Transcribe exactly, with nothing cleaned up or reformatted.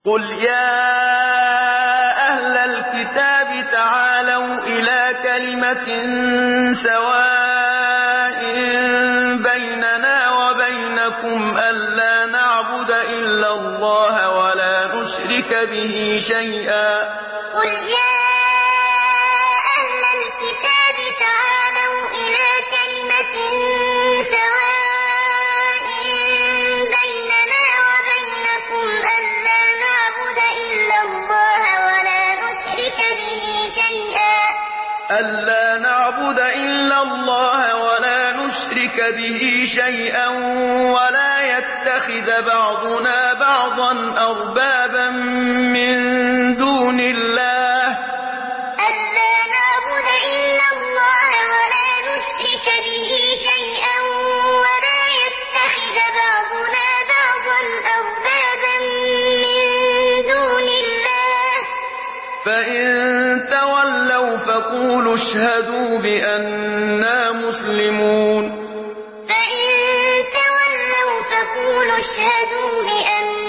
قل يا أهل الكتاب تعالوا إلى كلمة سواء بيننا وبينكم ألا نعبد إلا الله ولا نشرك به شيئا قل يا أهل الكتاب تعالوا إلى كلمة سواء بيننا وبينكم ألا نعبد إلا الله ولا نشرك به شيئا ألا نعبد إلا الله ولا نشرك به شيئا ولا يتخذ بعضنا بعضا أربابا من دون الله ألا نعبد إلا الله ولا نشرك به شيئا ولا يتخذ بعضنا بعضا أربابا من دون الله فإن تولوا فقولوا اشهدوا بأننا مسلمون فإن تولوا فقولوا اشهدوا بأننا